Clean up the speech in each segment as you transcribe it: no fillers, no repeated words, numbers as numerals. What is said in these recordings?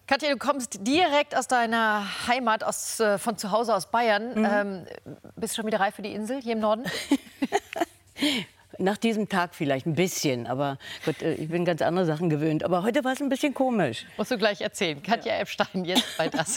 Katja, du kommst direkt aus deiner Heimat, von zu Hause aus Bayern. Bist du schon wieder reif für die Insel hier im Norden? Nach diesem Tag vielleicht ein bisschen, aber Gott, ich bin ganz andere Sachen gewöhnt. Aber heute war es ein bisschen komisch. Musst du gleich erzählen. Katja Epstein, jetzt bei das.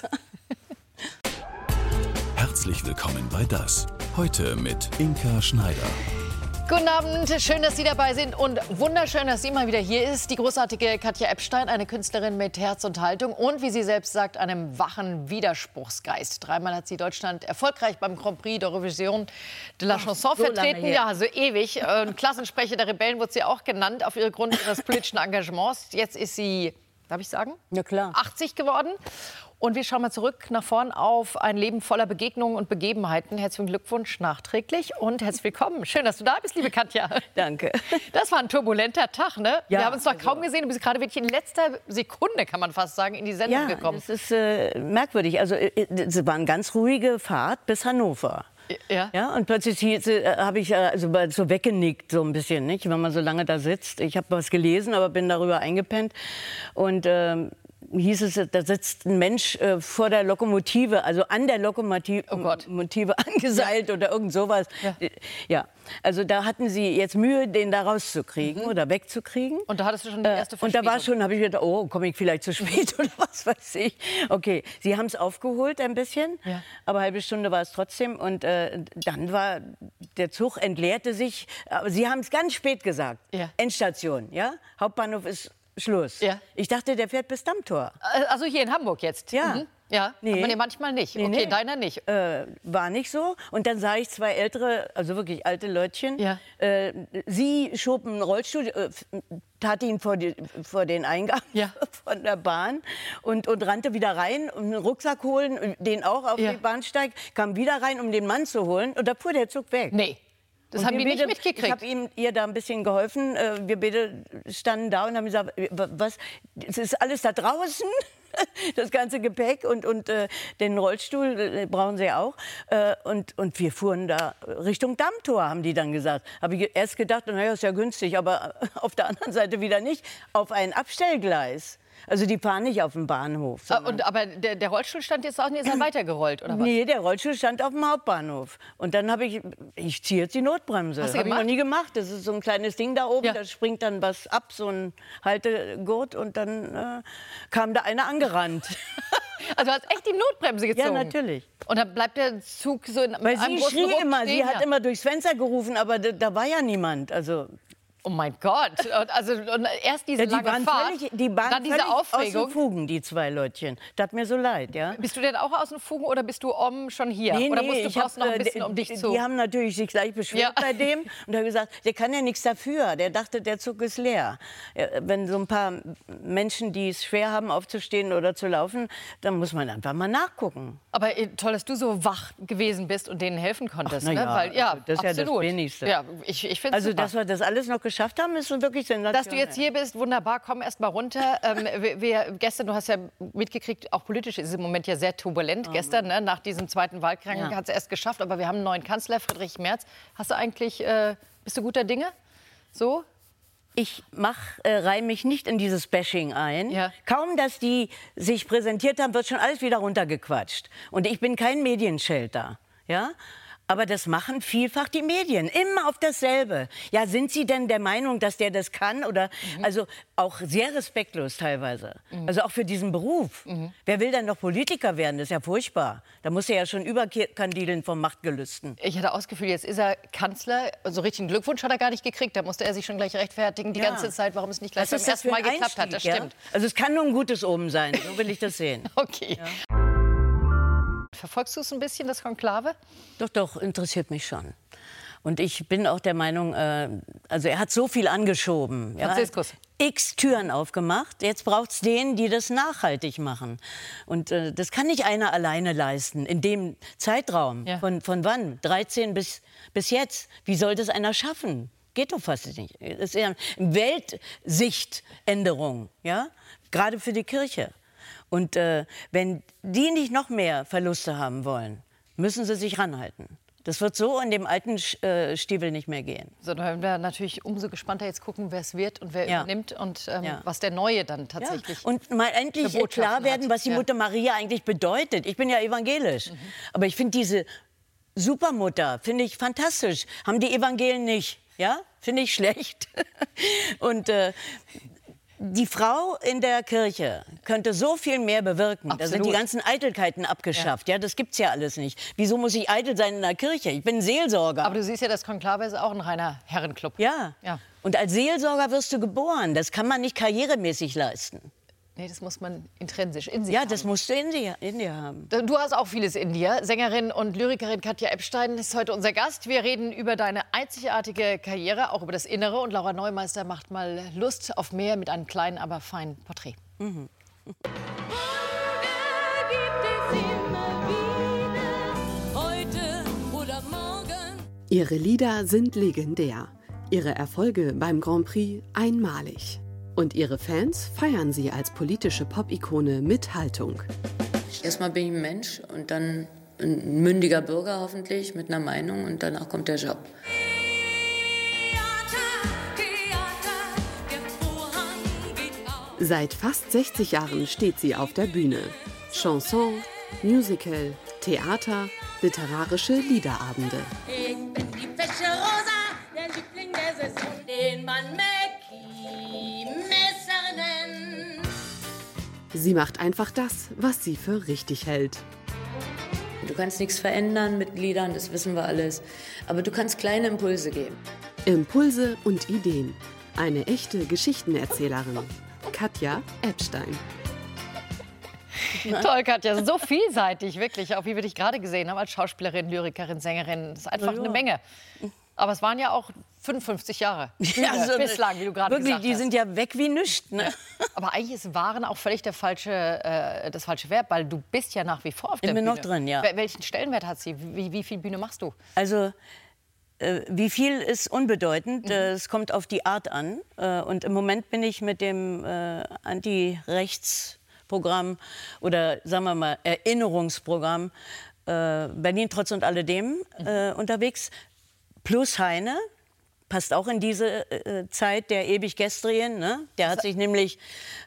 Herzlich willkommen bei das. Heute mit Inka Schneider. Guten Abend, schön, dass Sie dabei sind und wunderschön, dass sie mal wieder hier ist. Die großartige Katja Epstein, eine Künstlerin mit Herz und Haltung und, wie sie selbst sagt, einem wachen Widerspruchsgeist. Dreimal hat sie Deutschland erfolgreich beim Grand Prix d'Eurovision de la Chanson vertreten. Ja, so ewig. Klassensprecher der Rebellen wurde sie auch genannt, aufgrund ihres politischen Engagements. Jetzt ist sie, darf ich sagen? Ja, klar. 80 geworden. Und wir schauen mal zurück nach vorn auf ein Leben voller Begegnungen und Begebenheiten. Herzlichen Glückwunsch nachträglich und herzlich willkommen. Schön, dass du da bist, liebe Katja. Danke. Das war ein turbulenter Tag, ne? Ja, wir haben uns noch kaum gesehen. Du bist gerade wirklich in letzter Sekunde, kann man fast sagen, in die Sendung gekommen. Das ist merkwürdig. Also es war eine ganz ruhige Fahrt bis Hannover. Ja. Ja, und plötzlich habe ich so weggenickt, so ein bisschen, nicht? Wenn man so lange da sitzt. Ich habe was gelesen, aber bin darüber eingepennt. Und hieß es, da sitzt ein Mensch vor der Lokomotive, also an der Lokomotive angeseilt oder irgend sowas. Ja, also da hatten sie jetzt Mühe, den da rauszukriegen oder wegzukriegen. Und da hattest du schon die erste Und Verspätung. da war schon, habe ich gedacht, oh, komme ich vielleicht zu spät oder was weiß ich. Okay, sie haben es aufgeholt ein bisschen, aber eine halbe Stunde war es trotzdem. Und dann war der Zug, entleerte sich. Aber sie haben es ganz spät gesagt. Ja. Endstation, ja? Hauptbahnhof ist Schluss. Ja. Ich dachte, der fährt bis Dammtor. Also hier in Hamburg jetzt? Ja. Ja, Nee. aber nee, manchmal nicht. Nee, Okay, nee. deiner nicht. War nicht so. Und dann sah ich zwei ältere, also wirklich alte Leutchen. Ja. Sie schob einen Rollstuhl, tat ihn vor den Eingang von der Bahn und rannte wieder rein, um einen Rucksack holen, und den auch auf den Bahnsteig, kam wieder rein, um den Mann zu holen. Und da fuhr der Zug weg. Nee. Das Und haben wir nicht mitgekriegt. Ich habe ihr da ein bisschen geholfen. Wir beide standen da und haben gesagt, was, es ist alles da draußen, das ganze Gepäck und den Rollstuhl brauchen sie auch. Und wir fuhren da Richtung Dammtor, haben die dann gesagt. Habe ich erst gedacht, naja, ist ja günstig, aber auf der anderen Seite wieder nicht, auf ein Abstellgleis. Also die fahren nicht auf dem Bahnhof. Aber der Rollstuhl stand jetzt auch nicht, ist er weitergerollt, oder was? Nee, der Rollstuhl stand auf dem Hauptbahnhof. Und dann habe ich ziehe jetzt die Notbremse. Hast du Habe ich gemacht? noch nie gemacht. Das ist so ein kleines Ding da oben, Ja. da springt dann was ab, so ein Haltegurt. Und dann kam da einer angerannt. Also du hast echt die Notbremse gezogen? Ja, natürlich. Und dann bleibt der Zug so in Weil einem sie großen schrie Ruck immer, stehen? sie hat immer durchs Fenster gerufen, aber da war ja niemand. Also Oh mein Gott. Und erst diese die lange waren Fahrt, völlig dann diese aus Aufregung. den Fugen, die zwei Leutchen. Tat mir so leid, ja. Bist du denn auch aus den Fugen oder bist du schon hier? Oder brauchst du noch ein bisschen, um dich zu... Die haben natürlich sich gleich beschwert bei dem und haben gesagt, der kann ja nichts dafür. Der dachte, der Zug ist leer. Ja, wenn so ein paar Menschen, die es schwer haben, aufzustehen oder zu laufen, dann muss man einfach mal nachgucken. Aber toll, dass du so wach gewesen bist und denen helfen konntest. Ach, na ne? ja, Weil, ja, das ist ja absolut. das Wenigste. Ja, ich finde es Also, super. dass wir das alles noch geschafft haben, ist wirklich sensationell. Dass du jetzt hier bist, wunderbar, komm erst mal runter. Gestern, du hast ja mitgekriegt, auch politisch ist es im Moment ja sehr turbulent. Gestern, ne, nach diesem zweiten Wahlgang, hat es erst geschafft, aber wir haben einen neuen Kanzler, Friedrich Merz. Hast du eigentlich, bist du guter Dinge? So? Ich reihe mich nicht in dieses Bashing ein. Ja. Kaum, dass die sich präsentiert haben, wird schon alles wieder runtergequatscht. Und ich bin kein Medienschelter, ja? Aber das machen vielfach die Medien, immer auf dasselbe. Ja, sind Sie denn der Meinung, dass der das kann? Oder also auch sehr respektlos teilweise. Also auch für diesen Beruf. Wer will denn noch Politiker werden? Das ist ja furchtbar. Da muss er ja schon überkandideln vom Machtgelüsten. Ich hatte auch das Gefühl, jetzt ist er Kanzler. So richtigen Glückwunsch hat er gar nicht gekriegt. Da musste er sich schon gleich rechtfertigen die ganze Zeit, warum es nicht gleich beim ersten Mal geklappt hat. Das stimmt. Also es kann nur ein gutes Omen sein, so will ich das sehen. Okay. Ja. Verfolgst du es ein bisschen, das Konklave? Doch, interessiert mich schon. Und ich bin auch der Meinung, also er hat so viel angeschoben. Franziskus. Ja, x Türen aufgemacht. Jetzt braucht es denen, die das nachhaltig machen. Und das kann nicht einer alleine leisten, in dem Zeitraum. Ja. Von wann? 13 bis jetzt. Wie soll das einer schaffen? Geht doch fast nicht. Das ist ja eine Weltsichtänderung, ja? Gerade für die Kirche. Und wenn die nicht noch mehr Verluste haben wollen, müssen sie sich ranhalten. Das wird so in dem alten Stiefel nicht mehr gehen. So, dann werden wir natürlich umso gespannter jetzt gucken, wer es wird und wer übernimmt und was der Neue dann tatsächlich Und mal endlich klar werden, was die Mutter Maria eigentlich bedeutet. Ich bin ja evangelisch, aber ich finde diese Supermutter, finde ich fantastisch. Haben die Evangelien nicht, ja? Finde ich schlecht. Und die Frau in der Kirche könnte so viel mehr bewirken. Absolut. Da sind die ganzen Eitelkeiten abgeschafft. Ja, das gibt's ja alles nicht. Wieso muss ich eitel sein in der Kirche? Ich bin Seelsorger. Aber du siehst ja, das Konklave ist auch ein reiner Herrenclub. Ja. Und als Seelsorger wirst du geboren. Das kann man nicht karrieremäßig leisten. Nee, das muss man intrinsisch in sich haben. Ja, das musst du in dir haben. Du hast auch vieles in dir. Sängerin und Lyrikerin Katja Ebstein ist heute unser Gast. Wir reden über deine einzigartige Karriere, auch über das Innere. Und Laura Neumeister macht mal Lust auf mehr mit einem kleinen, aber feinen Porträt. Ihre Lieder sind legendär. Ihre Erfolge beim Grand Prix einmalig. Und ihre Fans feiern sie als politische Pop-Ikone mit Haltung. Erstmal bin ich ein Mensch und dann ein mündiger Bürger hoffentlich mit einer Meinung und danach kommt der Job. Seit fast 60 Jahren steht sie auf der Bühne. Chanson, Musical, Theater, literarische Liederabende. Ich bin die fesche Rosa, der Liebling der Saison, den man Mackie Messer nennt. Sie macht einfach das, was sie für richtig hält. Du kannst nichts verändern mit Liedern, das wissen wir alles. Aber du kannst kleine Impulse geben. Impulse und Ideen. Eine echte Geschichtenerzählerin. Katja Ebstein. Toll, Katja, so vielseitig, wirklich, auch wie wir dich gerade gesehen haben, als Schauspielerin, Lyrikerin, Sängerin. Das ist einfach eine Menge. Aber es waren ja auch 55 Jahre bislang, wie du gerade gesagt hast. Die sind ja weg wie nichts. Ne? Aber eigentlich ist Waren auch völlig das falsche Verb, weil du bist ja nach wie vor auf der Bühne. Bin noch drin, ja. Welchen Stellenwert hat sie? Wie viel Bühne machst du? Also wie viel ist unbedeutend. Es kommt auf die Art an. Und im Moment bin ich mit dem Anti-Rechts-Programm oder sagen wir mal Erinnerungsprogramm Berlin trotz und alledem unterwegs. Plus Heine. Passt auch in diese Zeit der Ewiggestrien. Ne? Der hat sich nämlich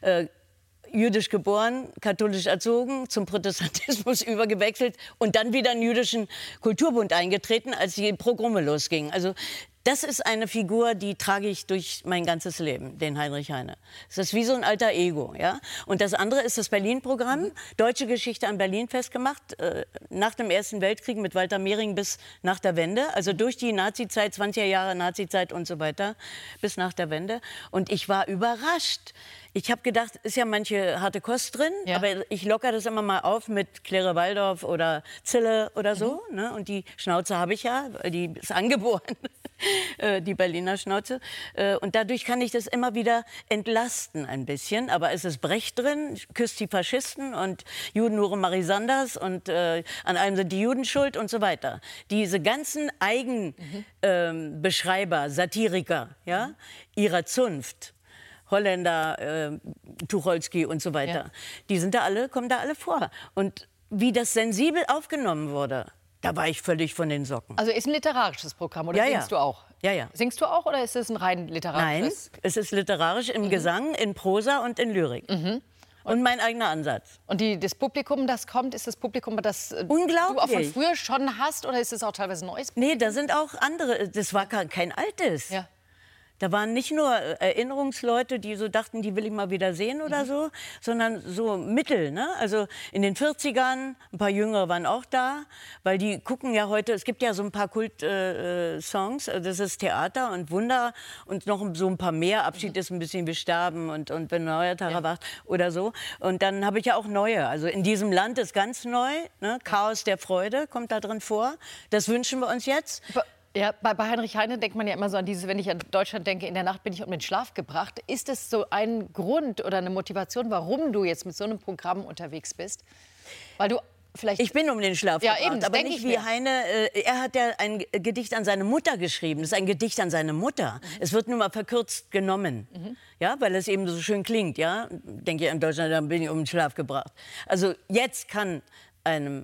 jüdisch geboren, katholisch erzogen, zum Protestantismus übergewechselt und dann wieder in den jüdischen Kulturbund eingetreten, als die Pogrome losgingen. Also das ist eine Figur, die trage ich durch mein ganzes Leben, den Heinrich Heine. Das ist wie so ein alter Ego. Ja? Und das andere ist das Berlin-Programm, Deutsche Geschichte an Berlin festgemacht, nach dem Ersten Weltkrieg mit Walter Mehring bis nach der Wende, also durch die Nazizeit, 20er Jahre Nazizeit und so weiter, bis nach der Wende. Und ich war überrascht. Ich habe gedacht, ist ja manche harte Kost drin, aber ich lockere das immer mal auf mit Claire Waldorf oder Zille oder so. Ne? Und die Schnauze habe ich ja, die ist angeboren, die Berliner Schnauze. Und dadurch kann ich das immer wieder entlasten ein bisschen. Aber es ist Brecht drin, küsst die Faschisten und Juden nur Marie Sanders und an allem sind die Juden schuld und so weiter. Diese ganzen Eigenbeschreiber, Satiriker ihrer Zunft, Holländer, Tucholsky und so weiter. Die sind kommen da alle vor. Und wie das sensibel aufgenommen wurde, da war ich völlig von den Socken. Also ist ein literarisches Programm, oder singst du auch? Ja. Singst du auch, oder ist es ein rein literarisches? Nein, es ist literarisch im Gesang, in Prosa und in Lyrik. Und mein eigener Ansatz. Und das Publikum, das kommt, ist das Publikum, das du auch von früher schon hast, oder ist es auch teilweise neues Publikum? Nee, da sind auch andere. Das war kein altes. Ja. Da waren nicht nur Erinnerungsleute, die so dachten, die will ich mal wieder sehen oder so, sondern so Mittel. Ne? Also in den 40ern, ein paar Jüngere waren auch da, weil die gucken ja heute, es gibt ja so ein paar Kult-Songs, das ist Theater und Wunder und noch so ein paar mehr, Abschied ist ein bisschen wie Sterben und wenn ein neuer Tag erwacht oder so. Und dann habe ich ja auch neue, also in diesem Land ist ganz neu, ne? Chaos der Freude kommt da drin vor, das wünschen wir uns jetzt. Ja, bei Heinrich Heine denkt man ja immer so an dieses, wenn ich an Deutschland denke, in der Nacht bin ich um den Schlaf gebracht. Ist das so ein Grund oder eine Motivation, warum du jetzt mit so einem Programm unterwegs bist? Weil du vielleicht... Ich bin um den Schlaf gebracht, eben, aber nicht wie Heine. Er hat ja ein Gedicht an seine Mutter geschrieben. Das ist ein Gedicht an seine Mutter. Es wird nur mal verkürzt genommen, ja, weil es eben so schön klingt. Ja? Denke ich an Deutschland, dann bin ich um den Schlaf gebracht. Also jetzt kann einem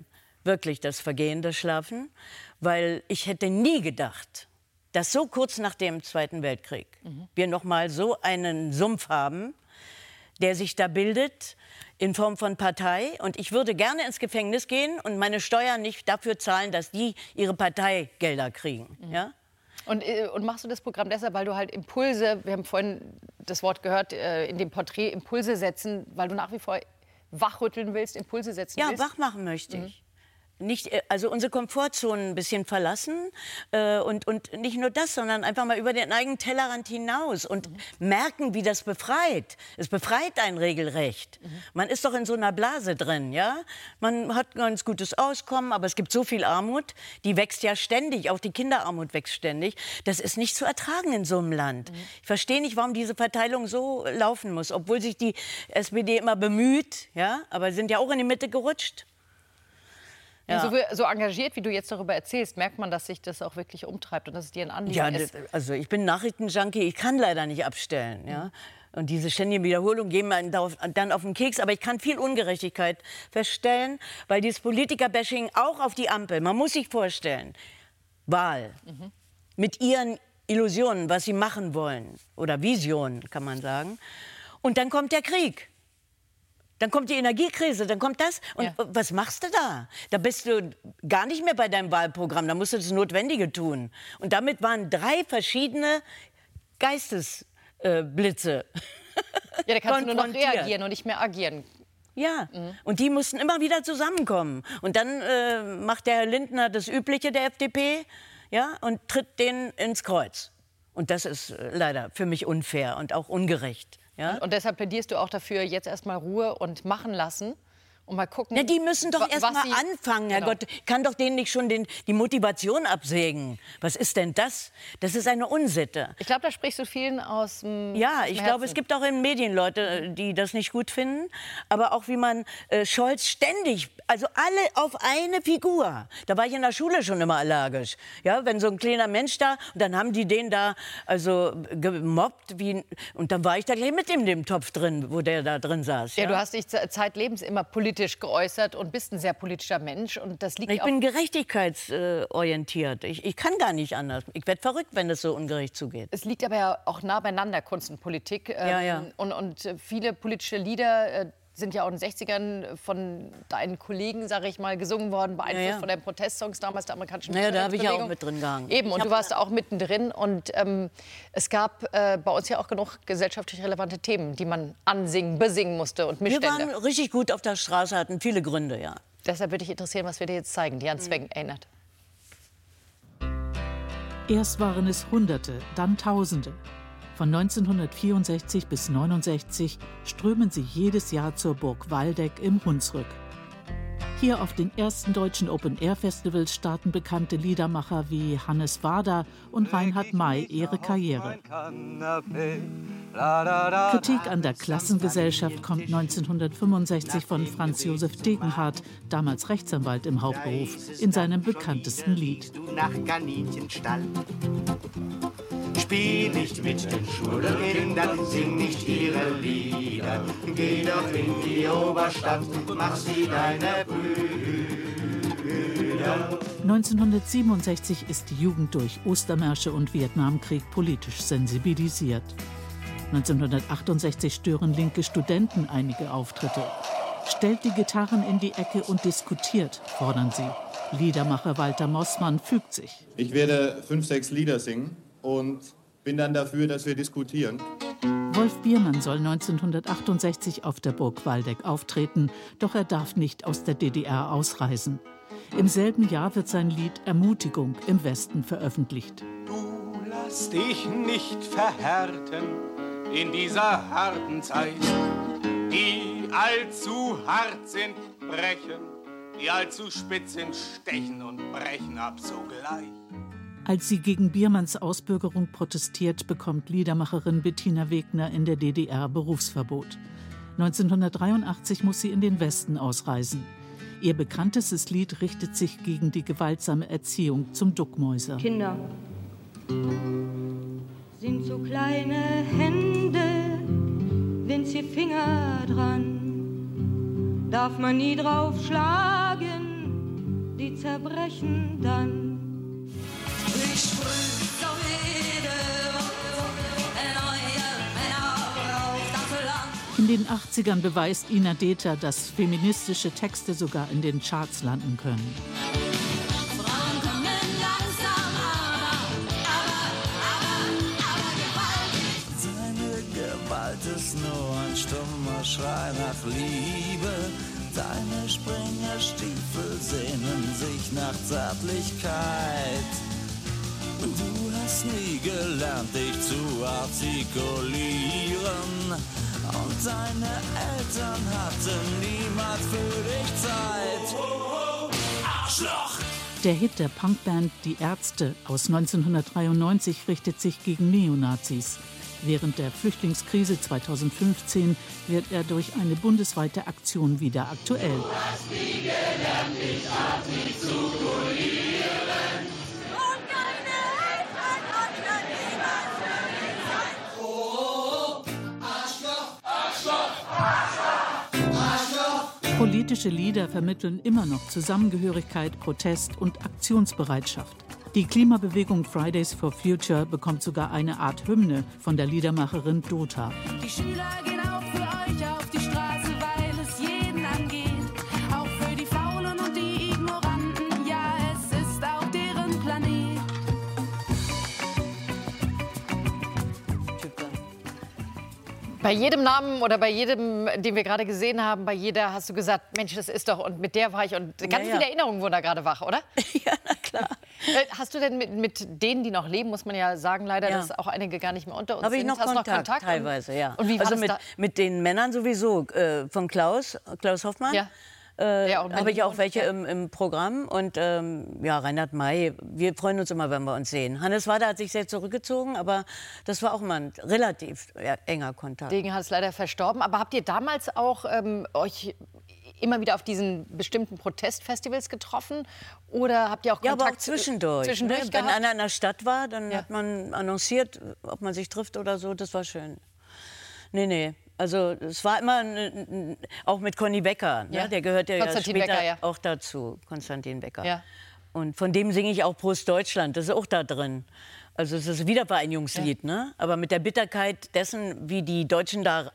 wirklich das vergehende Schlafen, weil ich hätte nie gedacht, dass so kurz nach dem Zweiten Weltkrieg wir noch mal so einen Sumpf haben, der sich da bildet in Form von Partei. Und ich würde gerne ins Gefängnis gehen und meine Steuern nicht dafür zahlen, dass die ihre Parteigelder kriegen. Ja? Und machst du das Programm deshalb, weil du halt Impulse, wir haben vorhin das Wort gehört, in dem Porträt Impulse setzen, weil du nach wie vor wachrütteln willst, Impulse setzen willst? Ja, wach machen möchte ich. Nicht, also unsere Komfortzone ein bisschen verlassen und nicht nur das, sondern einfach mal über den eigenen Tellerrand hinaus und merken, wie das befreit. Es befreit einen regelrecht. Man ist doch in so einer Blase drin, ja? Man hat ein ganz gutes Auskommen, aber es gibt so viel Armut, die wächst ja ständig, auch die Kinderarmut wächst ständig. Das ist nicht zu ertragen in so einem Land. Ich verstehe nicht, warum diese Verteilung so laufen muss, obwohl sich die SPD immer bemüht, ja? Aber sie sind ja auch in die Mitte gerutscht. Ja. So engagiert, wie du jetzt darüber erzählst, merkt man, dass sich das auch wirklich umtreibt und dass es dir ein Anliegen ist. Also ich bin Nachrichtenjunkie, ich kann leider nicht abstellen. Ja? Und diese ständige Wiederholung gehen mir dann auf den Keks. Aber ich kann viel Ungerechtigkeit feststellen, weil dieses Politiker-Bashing auch auf die Ampel, man muss sich vorstellen, Wahl, mit ihren Illusionen, was sie machen wollen, oder Visionen, kann man sagen. Und dann kommt der Krieg. Dann kommt die Energiekrise, dann kommt das. Und was machst du da? Da bist du gar nicht mehr bei deinem Wahlprogramm, da musst du das Notwendige tun. Und damit waren 3 verschiedene Geistesblitze. Ja, da kannst du nur noch reagieren und nicht mehr agieren. Ja, und die mussten immer wieder zusammenkommen. Und dann macht der Herr Lindner das Übliche der FDP, ja, und tritt denen ins Kreuz. Und das ist leider für mich unfair und auch ungerecht. Ja? Und deshalb plädierst du auch dafür, jetzt erstmal Ruhe und machen lassen und mal gucken. Ja, die müssen doch erst mal anfangen, Herrgott. Ich kann doch denen nicht schon die Motivation absägen. Was ist denn das? Das ist eine Unsitte. Ich glaube, da sprichst du vielen aus dem ich glaube, es gibt auch in Medien Leute, die das nicht gut finden. Aber auch wie man Scholz ständig, also alle auf eine Figur. Da war ich in der Schule schon immer allergisch. Ja, wenn so ein kleiner Mensch da, und dann haben die den da also gemobbt. Und dann war ich da gleich mit in dem Topf drin, wo der da drin saß. Ja, du hast dich zeitlebens immer politisch geäußert und bist ein sehr politischer Mensch. Und das liegt ich bin gerechtigkeitsorientiert. Ich kann gar nicht anders. Ich werde verrückt, wenn es so ungerecht zugeht. Es liegt aber ja auch nah beieinander, Kunst und Politik. Und viele politische Lieder sind ja auch in den 60ern von deinen Kollegen, sage ich mal, gesungen worden, beeinflusst von den Protestsongs damals der amerikanischen Bürgerrechtsbewegung. Da habe ich ja auch mit drin gehangen. Eben, und du warst auch mittendrin. Und es gab bei uns ja auch genug gesellschaftlich relevante Themen, die man ansingen, besingen musste und Missstände. Wir waren richtig gut auf der Straße, hatten viele Gründe, ja. Deshalb würde ich interessieren, was wir dir jetzt zeigen, die an Zwängen erinnert. Erst waren es Hunderte, dann Tausende. Von 1964 bis 1969 strömen sie jedes Jahr zur Burg Waldeck im Hunsrück. Hier auf den ersten deutschen Open-Air-Festivals starten bekannte Liedermacher wie Hannes Wader und Reinhard May ihre Karriere. Kritik an der Klassengesellschaft kommt 1965 von Franz Josef Degenhardt, damals Rechtsanwalt im Hauptberuf, in seinem bekanntesten Lied. Spiel nicht mit den Schulkindern, sing nicht ihre Lieder. Geh doch in die Oberstadt und mach sie deine Brüder. 1967 ist die Jugend durch Ostermärsche und Vietnamkrieg politisch sensibilisiert. 1968 stören linke Studenten einige Auftritte. Stellt die Gitarren in die Ecke und diskutiert, fordern sie. Liedermacher Walter Mossmann fügt sich. Ich werde 5, 6 Lieder singen. Und bin dann dafür, dass wir diskutieren. Wolf Biermann soll 1968 auf der Burg Waldeck auftreten, doch er darf nicht aus der DDR ausreisen. Im selben Jahr wird sein Lied Ermutigung im Westen veröffentlicht. Du lass dich nicht verhärten in dieser harten Zeit. Die allzu hart sind, brechen, die allzu spitz sind, stechen und brechen ab sogleich. Als sie gegen Biermanns Ausbürgerung protestiert, bekommt Liedermacherin Bettina Wegner in der DDR Berufsverbot. 1983 muss sie in den Westen ausreisen. Ihr bekanntestes Lied richtet sich gegen die gewaltsame Erziehung zum Duckmäuser. Kinder sind so kleine Hände, winzige Finger dran, darf man nie drauf schlagen, die zerbrechen dann. Ich sprühe auf jede neue Männer auf das Land. In den 80ern beweist Ina Dether, dass feministische Texte sogar in den Charts landen können. Frauen kommen langsam, aber gewaltig. Seine Gewalt ist nur ein stummer Schrei nach Liebe. Deine Springerstiefel sehnen sich nach Zärtlichkeit. Du hast nie gelernt, dich zu artikulieren. Und deine Eltern hatten niemals für dich Zeit. Arschloch! Der Hit der Punkband Die Ärzte aus 1993 richtet sich gegen Neonazis. Während der Flüchtlingskrise 2015 wird er durch eine bundesweite Aktion wieder aktuell. Du hast nie gelernt, dich artikulieren. Und deine Eltern hatten niemals für dich Zeit. Oh, Arschloch, Arschloch, Arschloch, Arschloch. Politische Lieder vermitteln immer noch Zusammengehörigkeit, Protest und Aktionsbereitschaft. Die Klimabewegung Fridays for Future bekommt sogar eine Art Hymne von der Liedermacherin Dota. Die Schüler gehen auch für euch auf die Straße, weil es jeden angeht. Auch für die Faulen und die Ignoranten, ja, es ist auch deren Planet. Bei jedem Namen oder bei jedem, den wir gerade gesehen haben, bei jeder hast du gesagt, Mensch, das ist doch, und mit der war ich, und ganz viele Erinnerungen wurden da gerade wach, oder? Ja, na klar. Hast du denn mit denen, die noch leben, muss man ja sagen, leider, dass auch einige gar nicht mehr unter uns Habe ich sind? noch Hast Kontakt, noch Kontakt? teilweise, ja. Und wie war also das mit den Männern sowieso, von Klaus Hoffmann. Ja. Habe ich auch welche im Programm. Und ja, Reinhard May, wir freuen uns immer, wenn wir uns sehen. Hannes Wader hat sich sehr zurückgezogen, aber das war auch mal ein relativ enger Kontakt. Wegen hat es leider verstorben. Aber habt ihr damals auch euch immer wieder auf diesen bestimmten Protestfestivals getroffen? Oder habt ihr auch Kontakt? Ja, aber auch zwischendurch. Zwischendurch Ne? Wenn einer in der Stadt war, dann hat man annonciert, ob man sich trifft oder so. Das war schön. Nee. Also es war immer auch mit Conny Becker, ne? Ja. Der gehört ja Konstantin später Becker, ja. auch dazu, Konstantin Becker. Ja. Und von dem singe ich auch Prost Deutschland, das ist auch da drin. Also es ist ein Wiedervereinigungslied, ne? Aber mit der Bitterkeit dessen, wie die Deutschen da,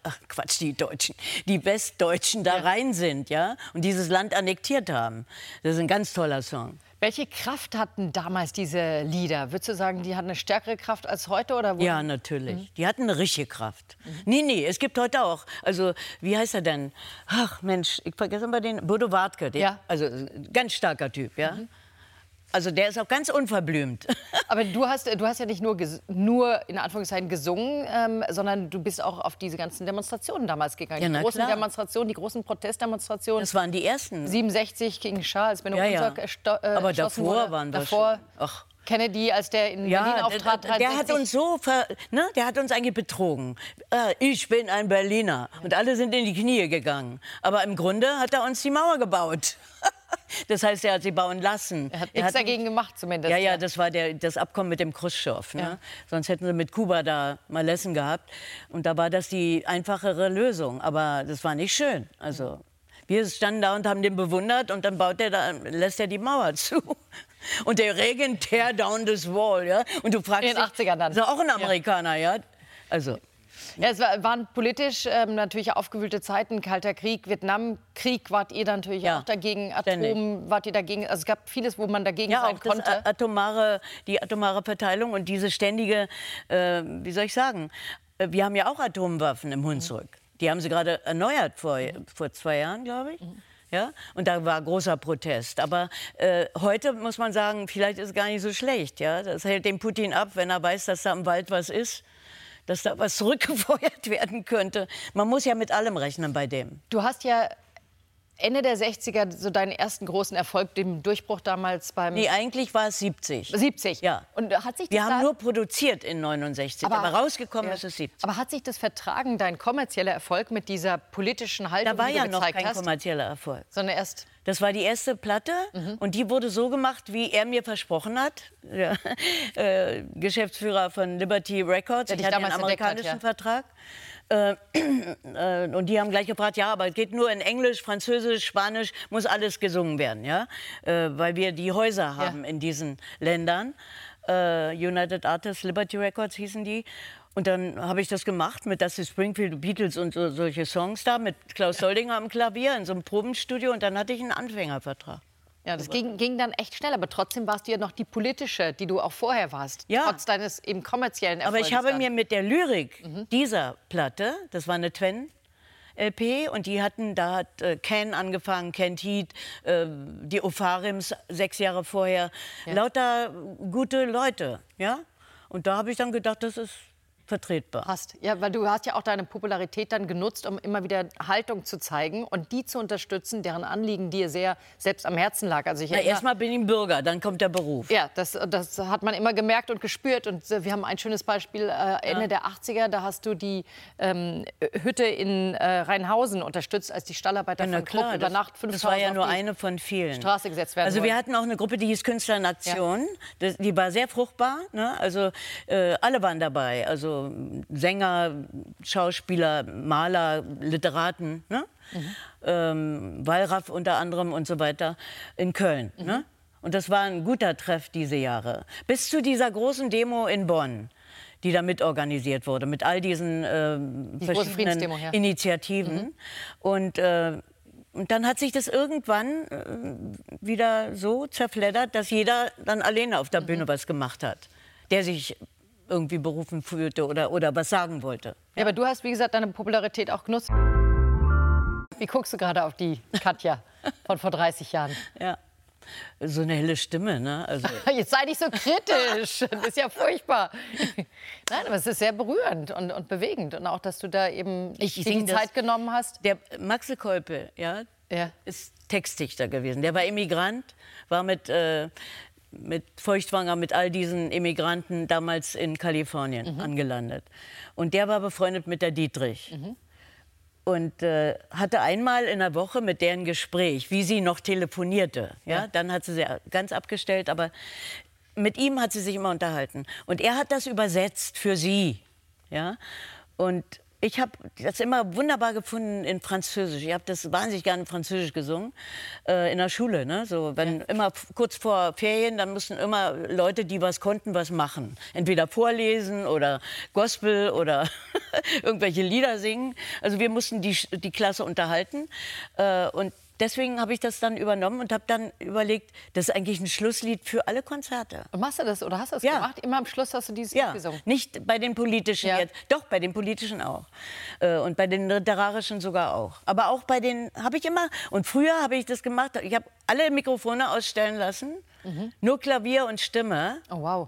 die Westdeutschen da rein sind, ja? Und dieses Land annektiert haben. Das ist ein ganz toller Song. Welche Kraft hatten damals diese Lieder? Würdest du sagen, die hatten eine stärkere Kraft als heute? Oder ja, natürlich. Die hatten eine richtige Kraft. Nee, es gibt heute auch. Also, wie heißt er denn? Ach, Mensch, ich vergesse mal den. Bodo Wartke. Also, ganz starker Typ, ja. Also, der ist auch ganz unverblümt. Aber du hast ja nicht nur in Anführungszeichen gesungen, sondern du bist auch auf diese ganzen Demonstrationen damals gegangen. Ja, die großen Demonstrationen, die großen Protestdemonstrationen. Das waren die ersten. 67 gegen Charles, Benno aber davor waren wir schon. Ach. Kennedy, als der in Berlin auftrat, der hat uns der hat uns eigentlich betrogen. Ich bin ein Berliner. Und alle sind in die Knie gegangen. Aber im Grunde hat er uns die Mauer gebaut. Das heißt, er hat sie bauen lassen. Er hat nichts dagegen gemacht zumindest. Ja, das war das Abkommen mit dem Khrushchev. Ne? Ja. Sonst hätten sie mit Kuba da Malessen gehabt. Und da war das die einfachere Lösung. Aber das war nicht schön. Also, wir standen da und haben den bewundert und dann lässt er die Mauer zu. Und der Reagan tear down this wall. Ja? Und du fragst in den 80ern dann. Das ist auch ein Amerikaner, ja? Also... Ja, es waren politisch natürlich aufgewühlte Zeiten, Kalter Krieg, Vietnamkrieg, wart ihr natürlich auch dagegen, Atom, wart ihr dagegen, also es gab vieles, wo man dagegen sein konnte. Die atomare Verteilung und diese ständige, wie soll ich sagen, wir haben ja auch Atomwaffen im Hunsrück. Die haben sie gerade erneuert vor 2 Jahren, glaube ich. Ja? Und da war großer Protest. Aber heute muss man sagen, vielleicht ist es gar nicht so schlecht. Ja? Das hält den Putin ab, wenn er weiß, dass da im Wald was ist, dass da was zurückgefeuert werden könnte. Man muss ja mit allem rechnen bei dem. Du hast ja Ende der 60er so deinen ersten großen Erfolg, den Durchbruch damals beim... Nee, eigentlich war es 70. 70? Ja. Und hat sich das Wir haben nur produziert in 69, aber rausgekommen ist es 70. Aber hat sich das vertragen, dein kommerzieller Erfolg mit dieser politischen Haltung, da war die du ja noch gezeigt kein hast? Kommerzieller Erfolg. Sondern erst... Das war die erste Platte und die wurde so gemacht, wie er mir versprochen hat. Der Geschäftsführer von Liberty Records, ich hatte einen amerikanischen Vertrag. Und die haben gleich gefragt, ja, aber es geht nur in Englisch, Französisch, Spanisch, muss alles gesungen werden, ja? Weil wir die Häuser haben in diesen Ländern. United Artists, Liberty Records hießen die. Und dann habe ich das gemacht mit Dusty Springfield, Beatles und solche Songs da, mit Klaus Soldinger am Klavier in so einem Probenstudio. Und dann hatte ich einen Anfängervertrag. Ja, das ging dann echt schnell, aber trotzdem warst du ja noch die politische, die du auch vorher warst, trotz deines eben kommerziellen Erfolgs. Aber ich habe mir mit der Lyrik dieser Platte, das war eine Twen-LP, und da hat Ken angefangen, Ken Heat, die Opharims 6 Jahre vorher, lauter gute Leute, ja. Und da habe ich dann gedacht, das ist vertretbar. Ja, weil du hast ja auch deine Popularität dann genutzt, um immer wieder Haltung zu zeigen und die zu unterstützen, deren Anliegen dir sehr selbst am Herzen lag. Also erstmal bin ich ein Bürger, dann kommt der Beruf. Ja, das hat man immer gemerkt und gespürt. Und wir haben ein schönes Beispiel, Ende der 80er, da hast du die Hütte in Rheinhausen unterstützt, als die Stallarbeiter von Krupp über Nacht 5.000 Das war ja nur eine von vielen. Straße gesetzt werden. Also wir hatten auch eine Gruppe, die hieß Künstler in Aktion. Ja. Die war sehr fruchtbar. Ne? Also alle waren dabei. Also Sänger, Schauspieler, Maler, Literaten, ne? Wallraff unter anderem und so weiter in Köln. Ne? Und das war ein guter Treff diese Jahre. Bis zu dieser großen Demo in Bonn, die da mitorganisiert wurde, mit all diesen verschiedenen Initiativen. Und dann hat sich das irgendwann wieder so zerfleddert, dass jeder dann alleine auf der Bühne was gemacht hat, der sich irgendwie berufen fühlte oder was sagen wollte. Ja, aber du hast, wie gesagt, deine Popularität auch genutzt. Wie guckst du gerade auf die Katja von vor 30 Jahren? Ja, so eine helle Stimme, ne? Also jetzt sei nicht so kritisch, das ist ja furchtbar. Nein, aber es ist sehr berührend und bewegend. Und auch, dass du da eben die Zeit genommen hast. Der Maxi Kolpe, ist Textdichter gewesen. Der war Immigrant, war mit Feuchtwanger, mit all diesen Immigranten damals in Kalifornien angelandet. Und der war befreundet mit der Dietrich. Und hatte einmal in der Woche mit der ein Gespräch, wie sie noch telefonierte. Ja? Dann hat sie ganz abgestellt, aber mit ihm hat sie sich immer unterhalten. Und er hat das übersetzt für sie. Ja? Und ich habe das immer wunderbar gefunden in Französisch. Ich habe das wahnsinnig gerne in Französisch gesungen, in der Schule. Ne? So, immer kurz vor Ferien, dann mussten immer Leute, die was konnten, was machen. Entweder vorlesen oder Gospel oder irgendwelche Lieder singen. Also wir mussten die Klasse unterhalten. Und deswegen habe ich das dann übernommen und habe dann überlegt, das ist eigentlich ein Schlusslied für alle Konzerte. Und machst du das oder hast du das gemacht? Immer am Schluss hast du dieses Lied gesungen? Nicht bei den politischen jetzt. Doch, bei den politischen auch. Und bei den literarischen sogar auch. Aber auch bei den habe ich immer, und früher habe ich das gemacht, ich habe alle Mikrofone ausstellen lassen, nur Klavier und Stimme. Oh, wow.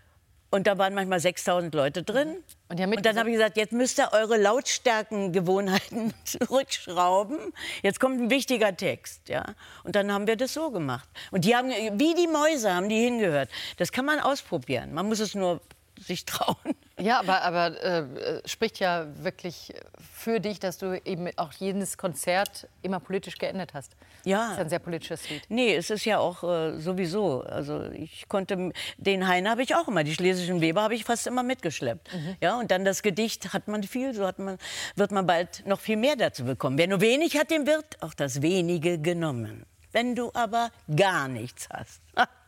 Und da waren manchmal 6.000 Leute drin. Und dann habe ich gesagt, jetzt müsst ihr eure Lautstärkengewohnheiten zurückschrauben. Jetzt kommt ein wichtiger Text. Ja? Und dann haben wir das so gemacht. Und die haben, wie die Mäuse, haben die hingehört. Das kann man ausprobieren. Man muss es nur sich trauen. Ja, aber spricht ja wirklich für dich, dass du eben auch jedes Konzert immer politisch geendet hast. Ja. Das ist ein sehr politisches Lied. Nee, es ist ja auch sowieso. Also ich konnte, den Heine habe ich auch immer, die Schlesischen Weber habe ich fast immer mitgeschleppt. Ja, und dann das Gedicht hat man viel, wird man bald noch viel mehr dazu bekommen. Wer nur wenig hat, dem wird auch das Wenige genommen. Wenn du aber gar nichts hast,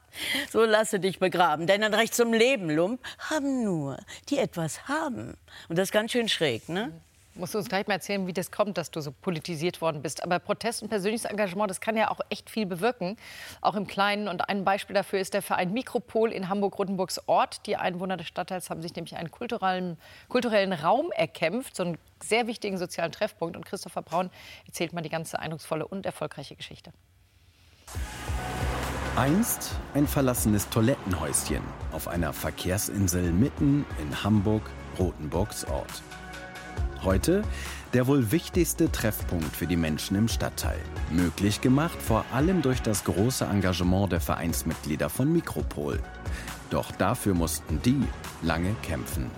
so lasse dich begraben, denn ein Recht zum Leben, Lump, haben nur, die etwas haben. Und das ist ganz schön schräg, ne? Musst du uns gleich mal erzählen, wie das kommt, dass du so politisiert worden bist. Aber Protest und persönliches Engagement, das kann ja auch echt viel bewirken, auch im Kleinen. Und ein Beispiel dafür ist der Verein Mikropol in Hamburg-Rotenburgs Ort. Die Einwohner des Stadtteils haben sich nämlich einen kulturellen Raum erkämpft, so einen sehr wichtigen sozialen Treffpunkt. Und Christopher Braun erzählt mal die ganze eindrucksvolle und erfolgreiche Geschichte. Einst ein verlassenes Toilettenhäuschen auf einer Verkehrsinsel mitten in Hamburg-Rotenburgs Ort. Heute der wohl wichtigste Treffpunkt für die Menschen im Stadtteil. Möglich gemacht vor allem durch das große Engagement der Vereinsmitglieder von Mikropol. Doch dafür mussten die lange kämpfen.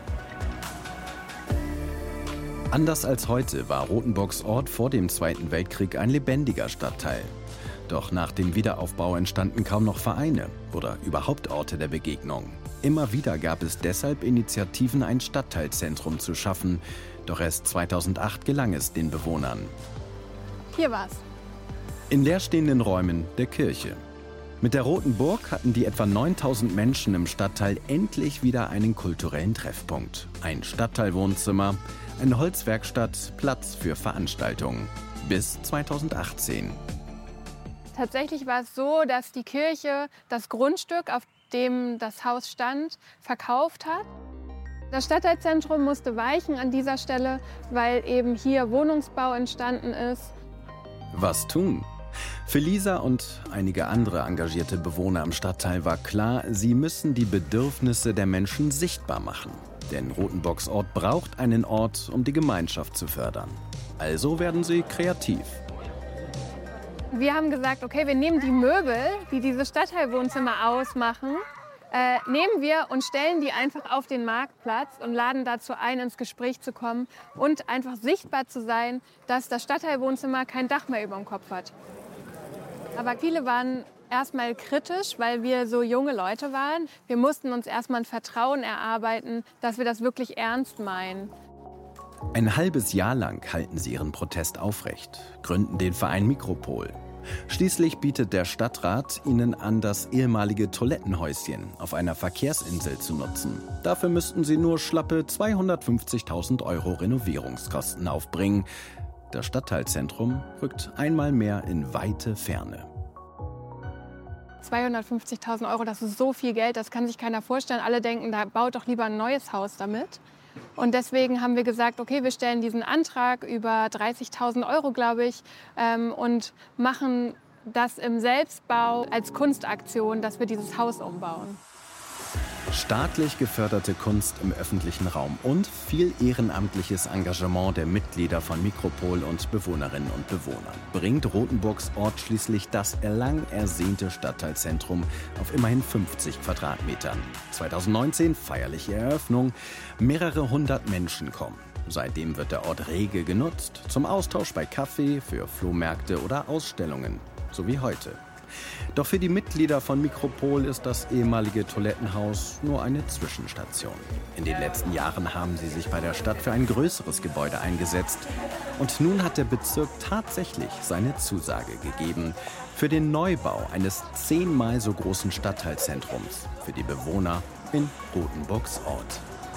Anders als heute war Rotenburgs Ort vor dem Zweiten Weltkrieg ein lebendiger Stadtteil. Doch nach dem Wiederaufbau entstanden kaum noch Vereine oder überhaupt Orte der Begegnung. Immer wieder gab es deshalb Initiativen, ein Stadtteilzentrum zu schaffen. Doch erst 2008 gelang es den Bewohnern. Hier war's. In leerstehenden Räumen der Kirche. Mit der Roten Burg hatten die etwa 9000 Menschen im Stadtteil endlich wieder einen kulturellen Treffpunkt. Ein Stadtteilwohnzimmer, eine Holzwerkstatt, Platz für Veranstaltungen. Bis 2018. Tatsächlich war es so, dass die Kirche das Grundstück, auf dem das Haus stand, verkauft hat. Das Stadtteilzentrum musste weichen an dieser Stelle, weil eben hier Wohnungsbau entstanden ist. Was tun? Für Lisa und einige andere engagierte Bewohner im Stadtteil war klar, sie müssen die Bedürfnisse der Menschen sichtbar machen. Denn Rotenbocksort braucht einen Ort, um die Gemeinschaft zu fördern. Also werden sie kreativ. Wir haben gesagt, okay, wir nehmen die Möbel, die diese Stadtteilwohnzimmer ausmachen, nehmen wir und stellen die einfach auf den Marktplatz und laden dazu ein, ins Gespräch zu kommen und einfach sichtbar zu sein, dass das Stadtteilwohnzimmer kein Dach mehr über dem Kopf hat. Aber viele waren erstmal kritisch, weil wir so junge Leute waren. Wir mussten uns erstmal ein Vertrauen erarbeiten, dass wir das wirklich ernst meinen. Ein halbes Jahr lang halten sie ihren Protest aufrecht, gründen den Verein Mikropol. Schließlich bietet der Stadtrat ihnen an, das ehemalige Toilettenhäuschen auf einer Verkehrsinsel zu nutzen. Dafür müssten sie nur schlappe 250.000 € Renovierungskosten aufbringen. Das Stadtteilzentrum rückt einmal mehr in weite Ferne. 250.000 €, das ist so viel Geld, das kann sich keiner vorstellen. Alle denken, da baut doch lieber ein neues Haus damit. Und deswegen haben wir gesagt, okay, wir stellen diesen Antrag über 30.000 €, glaube ich, und machen das im Selbstbau als Kunstaktion, dass wir dieses Haus umbauen. Staatlich geförderte Kunst im öffentlichen Raum und viel ehrenamtliches Engagement der Mitglieder von Mikropol und Bewohnerinnen und Bewohnern bringt Rotenbocksort schließlich das lang ersehnte Stadtteilzentrum auf immerhin 50 Quadratmetern. 2019 feierliche Eröffnung, mehrere hundert Menschen kommen. Seitdem wird der Ort rege genutzt, zum Austausch bei Kaffee, für Flohmärkte oder Ausstellungen, so wie heute. Doch für die Mitglieder von Mikropol ist das ehemalige Toilettenhaus nur eine Zwischenstation. In den letzten Jahren haben sie sich bei der Stadt für ein größeres Gebäude eingesetzt. Und nun hat der Bezirk tatsächlich seine Zusage gegeben für den Neubau eines 10-mal so großen Stadtteilzentrums für die Bewohner in Rotenbocksort.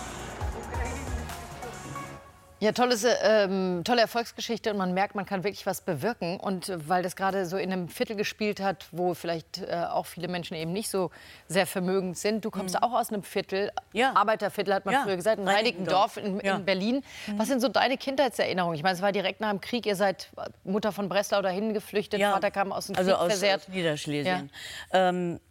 Ja, tolle Erfolgsgeschichte und man merkt, man kann wirklich was bewirken. Und weil das gerade so in einem Viertel gespielt hat, wo vielleicht auch viele Menschen eben nicht so sehr vermögend sind. Du kommst auch aus einem Viertel, Arbeiterviertel hat man früher gesagt, ein Reinickendorf in Berlin. Was sind so deine Kindheitserinnerungen? Ich meine, es war direkt nach dem Krieg, ihr seid Mutter von Breslau dahin geflüchtet, Vater kam aus dem Krieg versehrt. Aus Niederschlesien. Ja.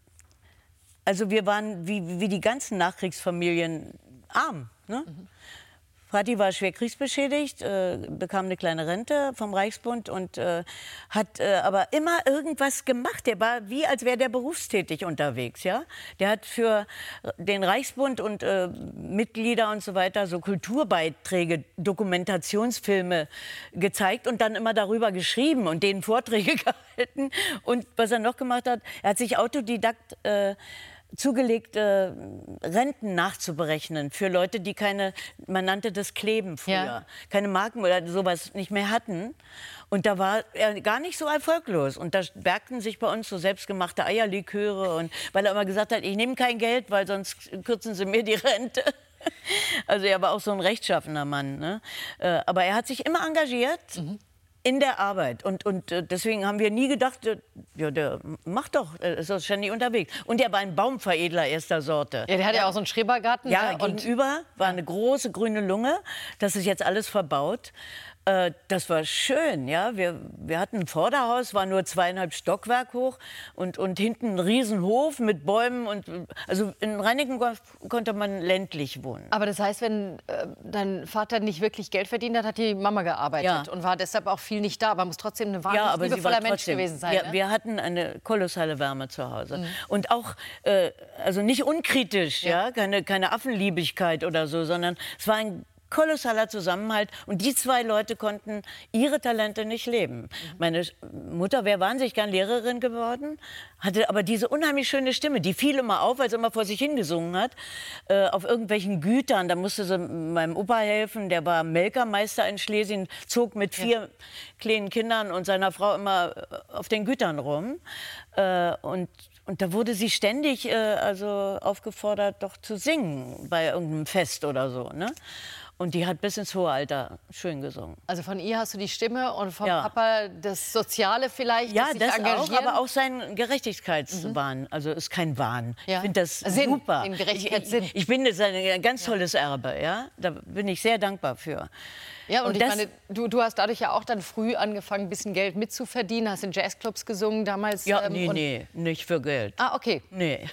Also wir waren wie die ganzen Nachkriegsfamilien arm, ne? Vati war schwer kriegsbeschädigt, bekam eine kleine Rente vom Reichsbund und hat aber immer irgendwas gemacht. Der war wie, als wäre der berufstätig unterwegs. Ja? Der hat für den Reichsbund und Mitglieder und so weiter so Kulturbeiträge, Dokumentationsfilme gezeigt und dann immer darüber geschrieben und denen Vorträge gehalten. Und was er noch gemacht hat, er hat sich autodidakt zugelegt, Renten nachzuberechnen für Leute, die man nannte das Kleben früher, keine Marken oder sowas nicht mehr hatten. Und da war er gar nicht so erfolglos. Und da bergten sich bei uns so selbstgemachte Eierliköre. Und weil er immer gesagt hat, ich nehme kein Geld, weil sonst kürzen sie mir die Rente. Also er war auch so ein rechtschaffener Mann. Ne? Aber er hat sich immer engagiert. In der Arbeit. Und deswegen haben wir nie gedacht, ja, der macht doch, ist doch ständig unterwegs. Und er war ein Baumveredler erster Sorte. Ja, der hat ja auch so einen Schrebergarten. Ja, gegenüber war eine große grüne Lunge. Das ist jetzt alles verbaut. Das war schön, ja. Wir hatten ein Vorderhaus, war nur 2,5 Stockwerk hoch und hinten ein Riesenhof mit Bäumen. Also in Reinickendorf konnte man ländlich wohnen. Aber das heißt, wenn dein Vater nicht wirklich Geld verdient hat, hat die Mama gearbeitet und war deshalb auch viel nicht da. Aber muss trotzdem ein wahnsinnig liebevoller Mensch gewesen sein. Ja, wir hatten eine kolossale Wärme zu Hause. Und auch, also nicht unkritisch, keine Affenliebigkeit oder so, sondern es war ein kolossaler Zusammenhalt. Und die zwei Leute konnten ihre Talente nicht leben. Meine Mutter wäre wahnsinnig gern Lehrerin geworden, hatte aber diese unheimlich schöne Stimme. Die fiel immer auf, weil sie immer vor sich hingesungen hat. Auf irgendwelchen Gütern, da musste sie meinem Opa helfen. Der war Melkermeister in Schlesien, zog mit 4 kleinen Kindern und seiner Frau immer auf den Gütern rum. Und da wurde sie ständig also aufgefordert, doch zu singen bei irgendeinem Fest oder so. Ne? Und die hat bis ins hohe Alter schön gesungen. Also von ihr hast du die Stimme und vom Papa das Soziale vielleicht, das sich engagieren? Auch, aber auch sein Gerechtigkeitswahn. Also ist kein Wahn. Ich finde das super. Den Gerechtigkeitssinn. Ich finde das ein ganz tolles Erbe. Ja? Da bin ich sehr dankbar für. Ja, und ich meine, du hast dadurch ja auch dann früh angefangen, ein bisschen Geld mitzuverdienen, hast in Jazzclubs gesungen damals. Ja, nee, nicht für Geld. Ah, okay. Nee.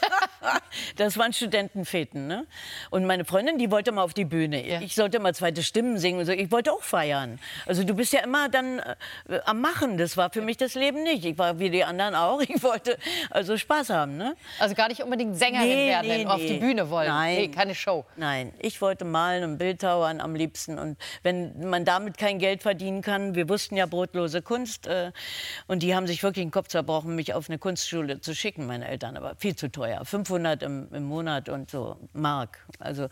Das waren Studentenfeten, ne? Und meine Freundin, die wollte mal auf die Bühne. Ja. Ich sollte mal zweite Stimmen singen und so. Ich wollte auch feiern. Also du bist ja immer dann am Machen. Das war für mich das Leben nicht. Ich war wie die anderen auch. Ich wollte also Spaß haben, ne? Also gar nicht unbedingt Sängerin werden, auf die Bühne wollen. Nein. Nee, keine Show. Nein, ich wollte malen und Bildhauern am liebsten. Und wenn man damit kein Geld verdienen kann, wir wussten ja brotlose Kunst. Und die haben sich wirklich den Kopf zerbrochen, mich auf eine Kunstschule zu schicken, meine Eltern. Aber viel zu teuer. 500 im Monat und so, Mark, also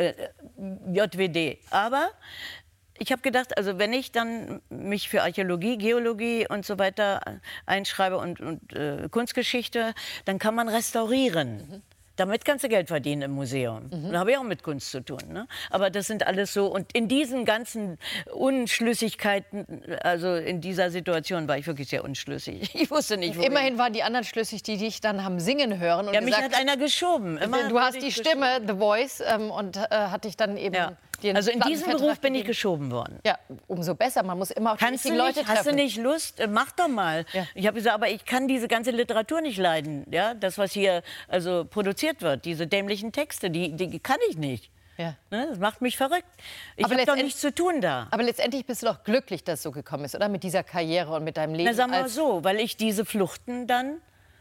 JWD. Aber ich habe gedacht, also wenn ich dann mich für Archäologie, Geologie und so weiter einschreibe und Kunstgeschichte, dann kann man restaurieren. Damit kannst du Geld verdienen im Museum. Da habe ich auch mit Kunst zu tun. Ne? Aber das sind alles so. Und in diesen ganzen Unschlüssigkeiten, also in dieser Situation war ich wirklich sehr unschlüssig. Ich wusste nicht, wohin. Immerhin waren die anderen schlüssig, die dich dann haben singen hören. Und ja, mich gesagt, hat einer geschoben. Du hast die Stimme, The Voice, und hat dich dann eben... Ja. Also in diesem Beruf bin ich geschoben worden. Ja, umso besser. Man muss immer auch die richtigen Leute treffen. Hast du nicht Lust? Mach doch mal. Ja. Ich habe gesagt, aber ich kann diese ganze Literatur nicht leiden. Ja? Das, was hier also produziert wird, diese dämlichen Texte, die kann ich nicht. Ja. Ne? Das macht mich verrückt. Ich habe doch nichts zu tun da. Aber letztendlich bist du doch glücklich, dass es so gekommen ist, oder? Mit dieser Karriere und mit deinem Leben. Na, sagen wir mal so, weil ich diese Fluchten dann...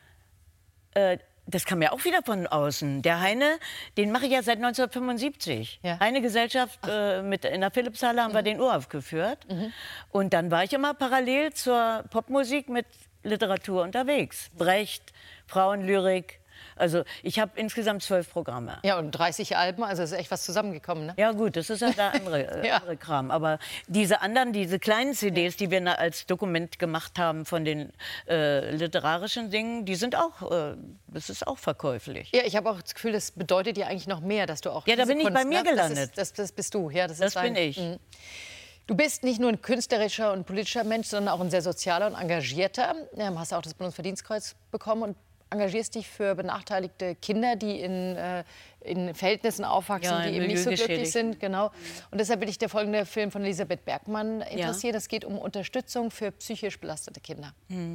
das kam ja auch wieder von außen. Der Heine, den mache ich ja seit 1975. Ja. Heine-Gesellschaft in der Philippshalle haben wir den uraufgeführt. Und dann war ich immer parallel zur Popmusik mit Literatur unterwegs. Brecht, Frauenlyrik. Also ich habe insgesamt 12 Programme. Ja, und 30 Alben, also ist echt was zusammengekommen, ne? Ja gut, das ist ja der andere Kram. Aber diese kleinen CDs, die wir als Dokument gemacht haben von den literarischen Dingen, die sind auch, das ist auch verkäuflich. Ja, ich habe auch das Gefühl, das bedeutet dir eigentlich noch mehr, dass du auch... Ja, da bin ich bei mir gelandet. Das bist du, ja. Das bin ich. Du bist nicht nur ein künstlerischer und politischer Mensch, sondern auch ein sehr sozialer und engagierter. Hast auch das Bundesverdienstkreuz bekommen und engagierst dich für benachteiligte Kinder, die in Verhältnissen aufwachsen, die eben nicht so glücklich sind. Genau. Und deshalb will ich der folgende Film von Elisabeth Bergmann interessieren. Es geht um Unterstützung für psychisch belastete Kinder.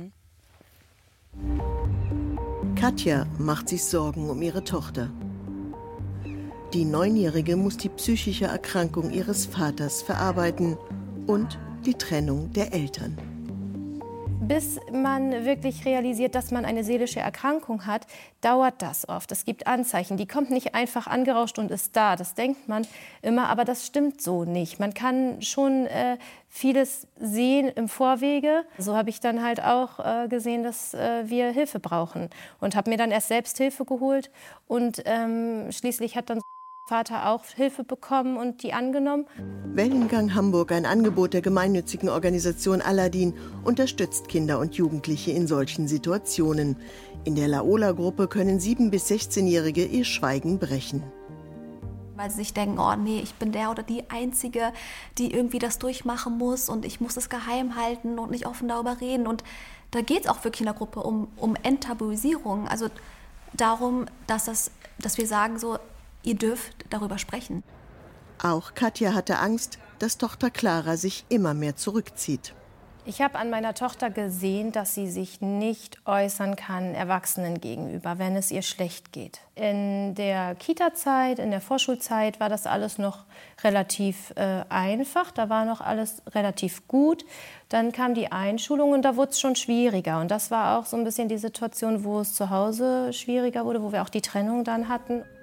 Katja macht sich Sorgen um ihre Tochter. Die 9-Jährige muss die psychische Erkrankung ihres Vaters verarbeiten und die Trennung der Eltern. Bis man wirklich realisiert, dass man eine seelische Erkrankung hat, dauert das oft. Es gibt Anzeichen, die kommt nicht einfach angerauscht und ist da. Das denkt man immer, aber das stimmt so nicht. Man kann schon vieles sehen im Vorwege. So habe ich dann halt auch gesehen, dass wir Hilfe brauchen und habe mir dann erst selbst Hilfe geholt und schließlich hat dann Vater auch Hilfe bekommen und die angenommen. Wellengang Hamburg, ein Angebot der gemeinnützigen Organisation Aladdin, unterstützt Kinder und Jugendliche in solchen Situationen. In der Laola-Gruppe können 7- bis 16-Jährige ihr Schweigen brechen. Weil sie sich denken, oh nee, ich bin der oder die Einzige, die irgendwie das durchmachen muss und ich muss es geheim halten und nicht offen darüber reden. Und da geht es auch wirklich in der Gruppe um Enttabuisierung. Also darum, dass wir sagen so, ihr dürft darüber sprechen. Auch Katja hatte Angst, dass Tochter Clara sich immer mehr zurückzieht. Ich habe an meiner Tochter gesehen, dass sie sich nicht äußern kann Erwachsenen gegenüber, wenn es ihr schlecht geht. In der Kita-Zeit, in der Vorschulzeit war das alles noch relativ einfach. Da war noch alles relativ gut. Dann kam die Einschulung und da wurde es schon schwieriger. Und das war auch so ein bisschen die Situation, wo es zu Hause schwieriger wurde, wo wir auch die Trennung dann hatten.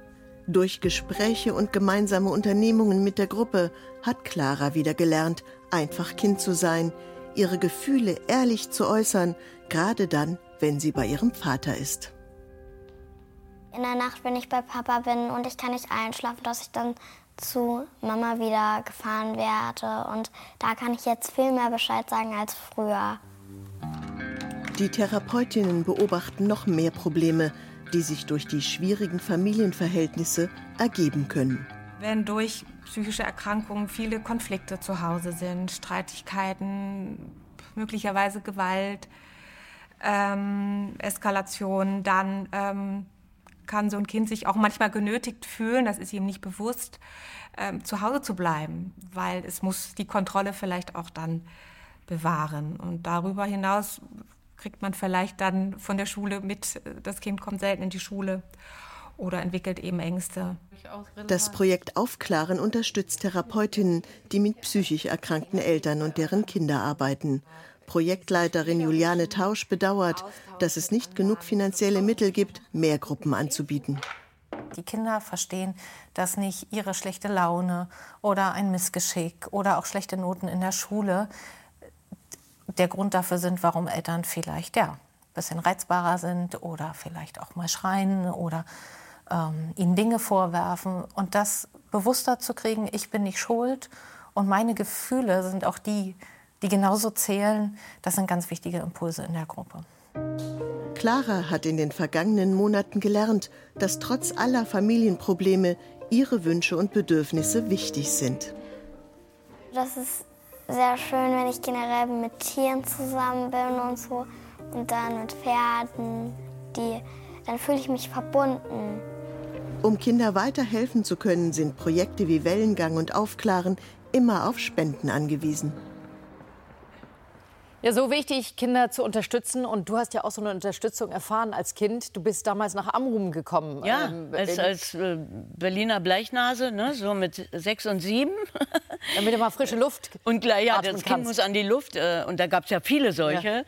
Durch Gespräche und gemeinsame Unternehmungen mit der Gruppe hat Clara wieder gelernt, einfach Kind zu sein, ihre Gefühle ehrlich zu äußern, gerade dann, wenn sie bei ihrem Vater ist. In der Nacht, wenn ich bei Papa bin und ich kann nicht einschlafen, dass ich dann zu Mama wieder gefahren werde. Und da kann ich jetzt viel mehr Bescheid sagen als früher. Die Therapeutinnen beobachten noch mehr Probleme, die sich durch die schwierigen Familienverhältnisse ergeben können. Wenn durch psychische Erkrankungen viele Konflikte zu Hause sind, Streitigkeiten, möglicherweise Gewalt, Eskalation, dann kann so ein Kind sich auch manchmal genötigt fühlen, das ist ihm nicht bewusst, zu Hause zu bleiben, weil es muss die Kontrolle vielleicht auch dann bewahren. Und darüber hinaus kriegt man vielleicht dann von der Schule mit, das Kind kommt selten in die Schule oder entwickelt eben Ängste. Das Projekt Aufklären unterstützt Therapeutinnen, die mit psychisch erkrankten Eltern und deren Kinder arbeiten. Projektleiterin Juliane Tausch bedauert, dass es nicht genug finanzielle Mittel gibt, mehr Gruppen anzubieten. Die Kinder verstehen, dass nicht ihre schlechte Laune oder ein Missgeschick oder auch schlechte Noten in der Schule der Grund dafür sind, warum Eltern vielleicht ein bisschen reizbarer sind oder vielleicht auch mal schreien oder ihnen Dinge vorwerfen. Und das bewusster zu kriegen, ich bin nicht schuld und meine Gefühle sind auch die genauso zählen, das sind ganz wichtige Impulse in der Gruppe. Clara hat in den vergangenen Monaten gelernt, dass trotz aller Familienprobleme ihre Wünsche und Bedürfnisse wichtig sind. Das ist sehr schön, wenn ich generell mit Tieren zusammen bin und so. Und dann mit Pferden, dann fühle ich mich verbunden. Um Kindern weiterhelfen zu können, sind Projekte wie Wellengang und Aufklären immer auf Spenden angewiesen. Ja, so wichtig, Kinder zu unterstützen. Und du hast ja auch so eine Unterstützung erfahren als Kind. Du bist damals nach Amrum gekommen. Ja, als Berliner Bleichnase, ne, so mit 6 und 7. Damit du mal frische Luft und gleich, ja, das kannst. Kind muss an die Luft. Und da gab es ja viele solche,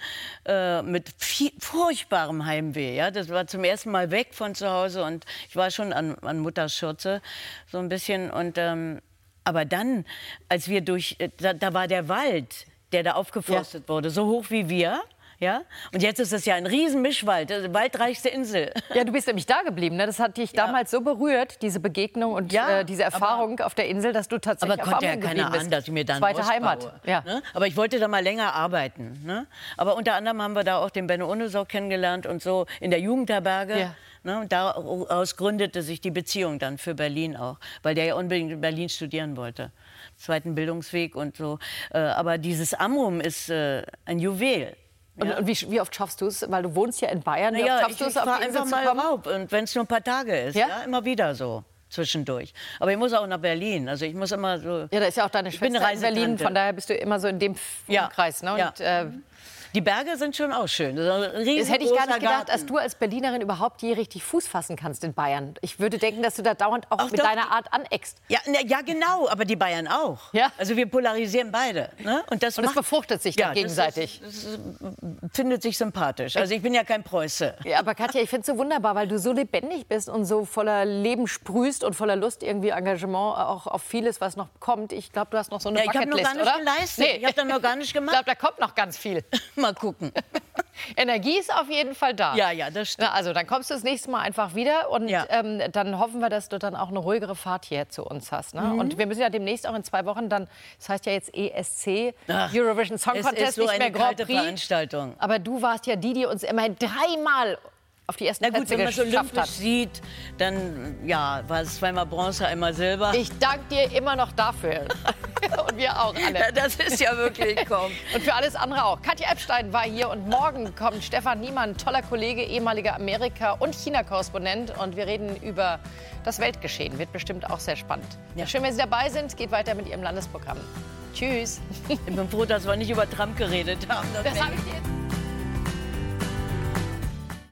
mit furchtbarem Heimweh. Ja. Das war zum ersten Mal weg von zu Hause. Und ich war schon an Mutters Schürze so ein bisschen. Und, aber dann, als wir da war der Wald, der da aufgeforstet wurde, so hoch wie wir. Ja? Und jetzt ist es ja ein riesen Mischwald, die waldreichste Insel. Ja, du bist nämlich da geblieben. Ne? Das hat dich damals so berührt, diese Begegnung und diese Erfahrung auf der Insel, dass du tatsächlich aber konnte ja keiner ahnen, dass ich mir dann zweite Heimat. Ja. Ne? Aber ich wollte da mal länger arbeiten. Ne? Aber unter anderem haben wir da auch den Benno Ohnesau kennengelernt und so in der Jugendherberge. Ja. Ne? Und daraus gründete sich die Beziehung dann für Berlin auch, weil der ja unbedingt in Berlin studieren wollte. Zweiten Bildungsweg und so. Aber dieses Amrum ist ein Juwel. Ja. Und wie oft schaffst du es? Weil du wohnst ja in Bayern. Wie oft schaffst du es, auf die Insel zu kommen? Raub. Und wenn es nur ein paar Tage ist, ja, immer wieder so zwischendurch. Aber ich muss auch nach Berlin. Also ich muss immer so. Ja, da ist ja auch deine Schwester in Berlin. Von daher bist du immer so in dem Kreis. Ne? Und, die Berge sind schon auch schön. Das hätte ich gar nicht gedacht, dass du als Berlinerin überhaupt je richtig Fuß fassen kannst in Bayern. Ich würde denken, dass du da dauernd auch mit deiner Art aneckst. Ja, genau, aber die Bayern auch. Ja. Also wir polarisieren beide. Ne? Und das befruchtet sich dann gegenseitig. Das findet sich sympathisch. Also ich bin ja kein Preuße. Ja, aber Katja, ich finde es so wunderbar, weil du so lebendig bist und so voller Leben sprühst und voller Lust, irgendwie Engagement auch auf vieles, was noch kommt. Ich glaube, du hast noch so eine Bucketlist, oder? Ich habe noch gar nicht geleistet. Nee. Ich habe da noch gar nicht gemacht. Ich glaube, da kommt noch ganz viel. Mal gucken. Energie ist auf jeden Fall da. Ja, das stimmt. Na, also dann kommst du das nächste Mal einfach wieder und dann hoffen wir, dass du dann auch eine ruhigere Fahrt hier zu uns hast. Ne? Und wir müssen ja demnächst auch in 2 Wochen dann, das heißt ja jetzt ESC, Eurovision Song Contest, es ist so nicht mehr eine Grand kalte Prix. Veranstaltung. Aber du warst ja die uns immerhin 3-mal auf die ersten Plätze wenn man so geschafft hat. sieht, dann war es 2-mal Bronze, einmal Silber. Ich danke dir immer noch dafür. Und wir auch alle. Ja, das ist ja wirklich komm. Und für alles andere auch. Katja Epstein war hier und morgen kommt Stefan Niemann, toller Kollege, ehemaliger Amerika- und China-Korrespondent. Und wir reden über das Weltgeschehen. Wird bestimmt auch sehr spannend. Ja. Schön, wenn Sie dabei sind. Geht weiter mit Ihrem Landesprogramm. Tschüss. Ich bin froh, dass wir nicht über Trump geredet haben. Das habe ich dir jetzt